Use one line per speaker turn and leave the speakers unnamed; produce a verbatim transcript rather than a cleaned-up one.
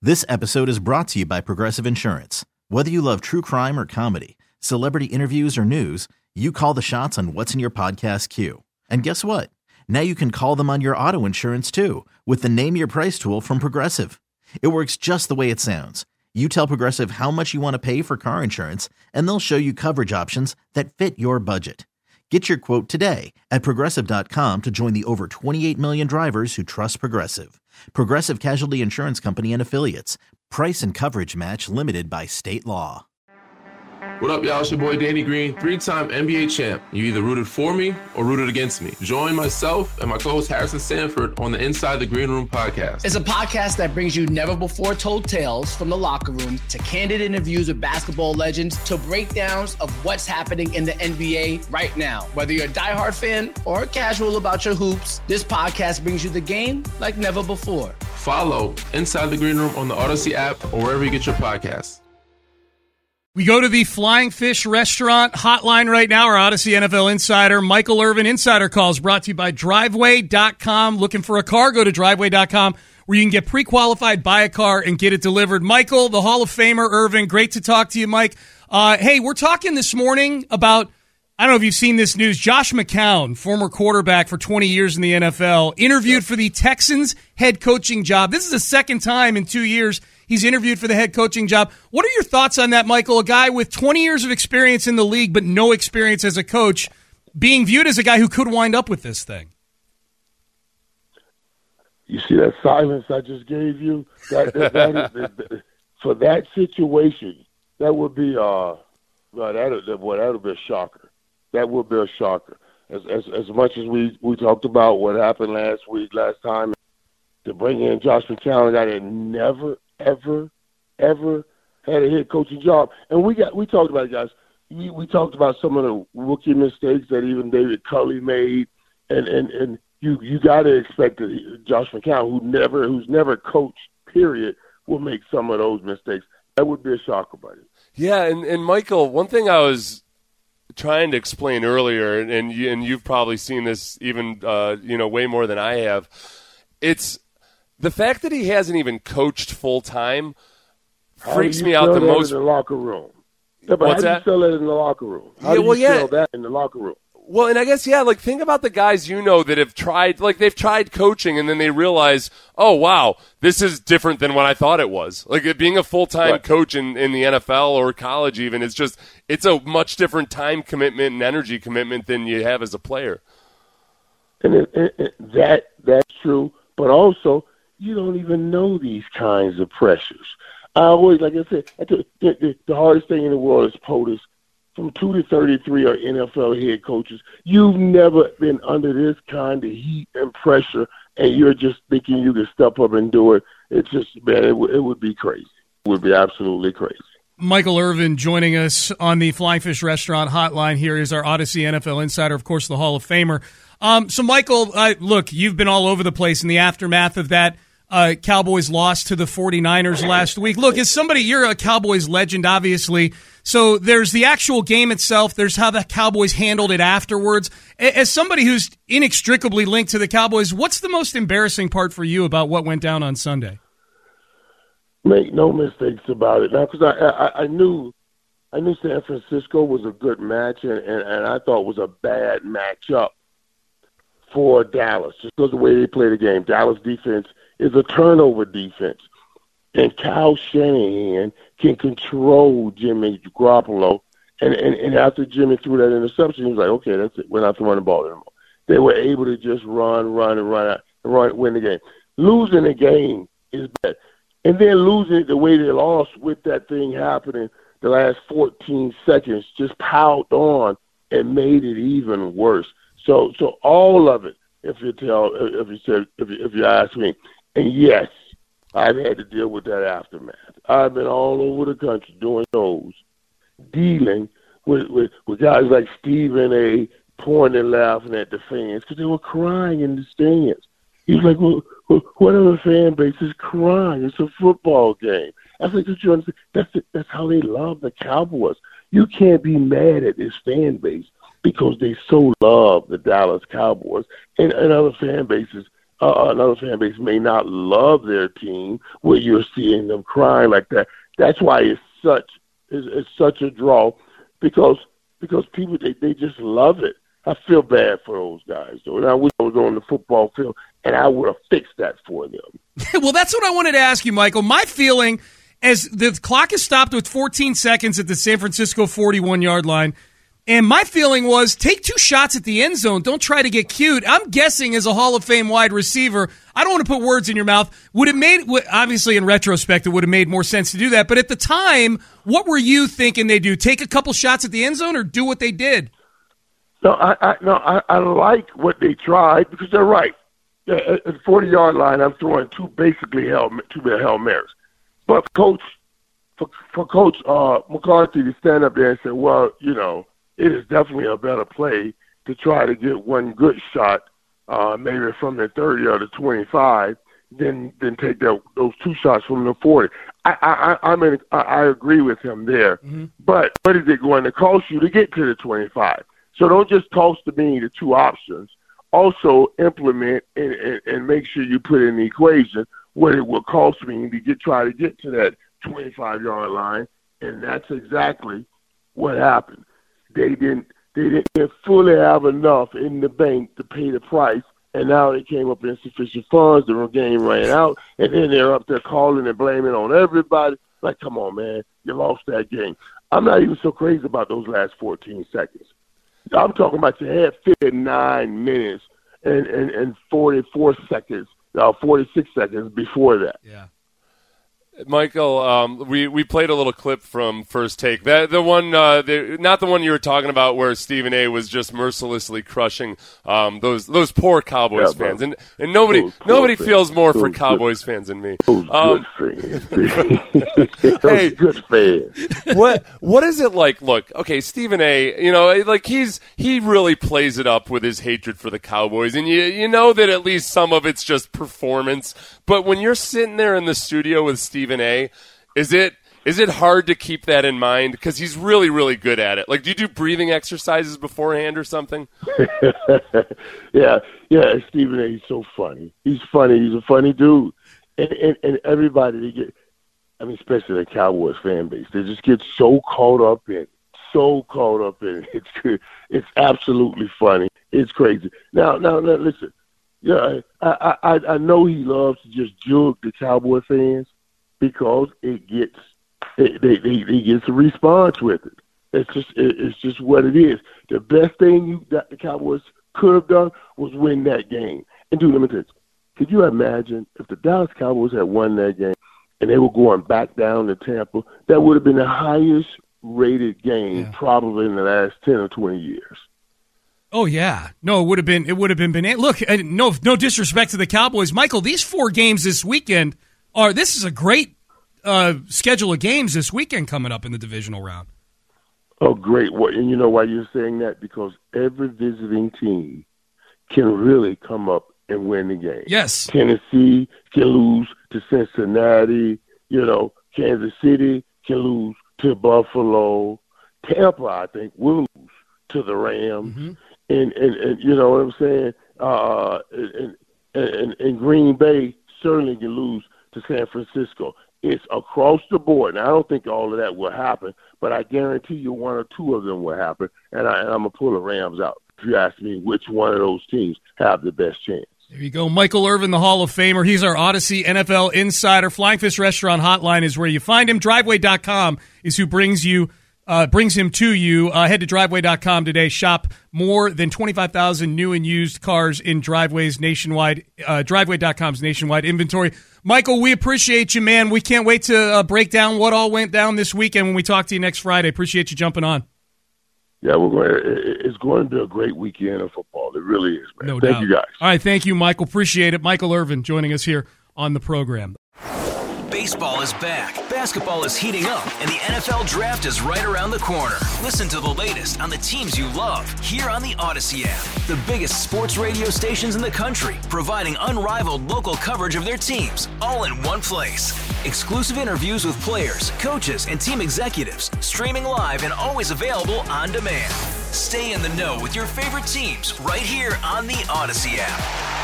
This episode is brought to you by Progressive Insurance. Whether you love true crime or comedy, celebrity interviews or news, you call the shots on what's in your podcast queue. And guess what? Now you can call them on your auto insurance too with the Name Your Price tool from Progressive. It works just the way it sounds. You tell Progressive how much you want to pay for car insurance, and they'll show you coverage options that fit your budget. Get your quote today at Progressive dot com to join the over twenty-eight million drivers who trust Progressive. Progressive Casualty Insurance Company and Affiliates. Price and coverage match limited by state law.
What up, y'all? It's your boy Danny Green, three-time N B A champ. You either rooted for me or rooted against me. Join myself and my co-host Harrison Sanford on the Inside the Green Room podcast.
It's a podcast that brings you never-before-told tales from the locker room to candid interviews with basketball legends to breakdowns of what's happening in the N B A right now. Whether you're a diehard fan or casual about your hoops, this podcast brings you the game like never before.
Follow Inside the Green Room on the Odyssey app or wherever you get your podcasts.
We go to the Flying Fish Restaurant hotline right now. Our Odyssey N F L insider, Michael Irvin, Insider Calls, brought to you by Driveway dot com. Looking for a car? Go to Driveway dot com, where you can get pre-qualified, buy a car, and get it delivered. Michael, the Hall of Famer, Irvin, great to talk to you, Mike. Uh, hey, we're talking this morning about, I don't know if you've seen this news, Josh McCown, former quarterback for twenty years in the N F L, interviewed for the Texans head coaching job. This is the second time in two years he's interviewed for the head coaching job. What are your thoughts on that, Michael? A guy with twenty years of experience in the league but no experience as a coach being viewed as a guy who could wind up with this thing.
You see that silence I just gave you? That, that, that is, that, for that situation, that would be uh, well, that, that, boy, that would be a shocker. That would be a shocker. As as as much as we, we talked about what happened last week, last time, to bring in Josh McCown, a guy that never, ever, ever had a head coaching job. And we got we talked about it, guys. We, we talked about some of the rookie mistakes that even David Culley made, and and, and you you got to expect that Josh McCown, who never who's never coached, period, will make some of those mistakes. That would be a shocker, buddy.
Yeah, and, and Michael, one thing I was trying to explain earlier, and you, and you've probably seen this even uh, you know way more than I have. It's the fact that he hasn't even coached full time freaks me out the most.
In the locker room. Yeah, but
What's
how
that?
do you sell that in the locker room? How
Yeah,
do you
well, yeah.
sell that in the locker room?
Well, and I guess, yeah, like, think about the guys you know that have tried, like, they've tried coaching, and then they realize, oh, wow, this is different than what I thought it was. Like, it being a full-time
Right.
coach in, in the N F L or college even, it's just, it's a much different time commitment and energy commitment than you have as a player.
And it, it, it, that that's true, but also you don't even know these kinds of pressures. I always, like I said, I tell- the, the, the hardest thing in the world is POTUS. From two to thirty-three are N F L head coaches. You've never been under this kind of heat and pressure, and you're just thinking you can step up and do it. It's just, man, it, w- it would be crazy. It would be absolutely crazy.
Michael Irvin joining us on the Flying Fish Restaurant hotline. Here is our Odyssey N F L insider, of course, the Hall of Famer. Um, so, Michael, uh, look, you've been all over the place in the aftermath of that uh, Cowboys loss to the 49ers last week. Look, as somebody, you're a Cowboys legend, obviously. So there's the actual game itself. There's how the Cowboys handled it afterwards. As somebody who's inextricably linked to the Cowboys, what's the most embarrassing part for you about what went down on Sunday?
Make no mistakes about it. Now, because I, I I knew I knew San Francisco was a good match, and, and, and I thought it was a bad matchup for Dallas, just because of the way they play the game. Dallas defense is a turnover defense. And Kyle Shanahan can control Jimmy Garoppolo. And, and, and after Jimmy threw that interception, he was like, okay, that's it. We're not throwing the ball anymore. They were able to just run, run, and run out and run, win the game. Losing the game is bad. And then losing it the way they lost with that thing happening the last fourteen seconds just piled on and made it even worse. So so all of it, if you tell, if you said, if you, if you ask me, and yes, I've had to deal with that aftermath. I've been all over the country doing shows, dealing with, with, with guys like Stephen A. pointing and laughing at the fans because they were crying in the stands. He was like, well, well, what other fan base is crying? It's a football game. I said, did you understand? That's, the, that's how they love the Cowboys. You can't be mad at this fan base because they so love the Dallas Cowboys and, and other fan bases uh, another fan base may not love their team where you're seeing them crying like that. That's why it's such it's, it's such a draw because because people they, they just love it. I feel bad for those guys though, and I wish I was on the football field and I would have fixed that for them.
Well, that's what I wanted to ask you, Michael. My feeling, as the clock is stopped with fourteen seconds at the San Francisco forty-one-yard line, and my feeling was take two shots at the end zone. Don't try to get cute. I'm guessing as a Hall of Fame wide receiver, I don't want to put words in your mouth. Would it made obviously in retrospect it would have made more sense to do that. But at the time, what were you thinking they do? Take a couple shots at the end zone or do what they did?
No, I, I no, I, I like what they tried because they're right. Yeah, at the forty-yard line, I'm throwing two basically Hail, two Hail Marys. But coach, for, for Coach uh, McCarthy to stand up there and say, well, you know, it is definitely a better play to try to get one good shot, uh, maybe from the thirty or the twenty-five, than than take that, those two shots from the forty. I I I mean I, I agree with him there. Mm-hmm. But what is it going to cost you to get to the twenty-five? So don't just toss to me the two options. Also implement and, and, and make sure you put in the equation what it will cost me to get try to get to that twenty-five-yard line, and that's exactly what happened. They didn't they didn't fully have enough in the bank to pay the price, and now they came up insufficient funds. The game ran out, and then they're up there calling and blaming on everybody. Like, come on, man, you lost that game. I'm not even so crazy about those last fourteen seconds. I'm talking about you had fifty-nine minutes and, and, and forty-four seconds, uh, forty-six seconds before that.
Yeah.
Michael, um, we, we played a little clip from First Take. That the one, uh, the, not the one you were talking about, where Stephen A. was just mercilessly crushing um, those those poor Cowboys yeah, fans, and and nobody those nobody feels more those for Cowboys good, fans than me.
Those
um,
good fans. those hey, good fans.
What what is it like? Look, okay, Stephen A. You know, like he's he really plays it up with his hatred for the Cowboys, and you you know that at least some of it's just performance. But when you're sitting there in the studio with Stephen A., is it is it hard to keep that in mind? Because he's really, really good at it. Like, do you do breathing exercises beforehand or something?
yeah, yeah, Stephen A., he's so funny. He's funny. He's a funny dude. And, and, and everybody, they get, I mean, especially the Cowboys fan base, they just get so caught up in it, so caught up in it. It's, it's absolutely funny. It's crazy. Now, now, now listen. Yeah, I, I I know he loves to just jug the Cowboy fans because it gets it, they, they they gets a response with it. It's just it, it's just what it is. The best thing you that the Cowboys could have done was win that game. And dude, let me tell you, could you imagine if the Dallas Cowboys had won that game and they were going back down to Tampa? That would have been the highest rated game yeah. probably in the last ten or twenty years.
Oh yeah, no, it would have been it would have been banana. Look, no, no disrespect to the Cowboys, Michael. These four games this weekend are. This is a great uh, schedule of games this weekend coming up in the divisional round.
Oh, great! What and you know why you're saying that? Because every visiting team can really come up and win the game.
Yes,
Tennessee can lose to Cincinnati. You know, Kansas City can lose to Buffalo. Tampa, I think, will lose to the Rams. Mm-hmm. And, and, and you know what I'm saying? Uh, and, and, and Green Bay certainly can lose to San Francisco. It's across the board. Now, I don't think all of that will happen, but I guarantee you one or two of them will happen, and, I, and I'm going to pull the Rams out if you ask me which one of those teams have the best chance.
There you go. Michael Irvin, the Hall of Famer. He's our Odyssey N F L insider. Flying Fish Restaurant Hotline is where you find him. Driveway dot com is who brings you Uh, brings him to you. Uh, head to driveway dot com today. Shop more than twenty-five thousand new and used cars in Driveways nationwide. Uh, driveway dot com's nationwide inventory. Michael, we appreciate you, man. We can't wait to uh, break down what all went down this weekend when we talk to you next Friday. Appreciate you jumping on.
Yeah, we're going to, it's going to be a great weekend of football. It really is, man.
No
thank
doubt.
you, guys.
All right, thank you, Michael. Appreciate it. Michael Irvin joining us here on the program.
Baseball is back, basketball is heating up, and the N F L Draft is right around the corner. Listen to the latest on the teams you love here on the Odyssey app. The biggest sports radio stations in the country, providing unrivaled local coverage of their teams, all in one place. Exclusive interviews with players, coaches, and team executives, streaming live and always available on demand. Stay in the know with your favorite teams right here on the Odyssey app.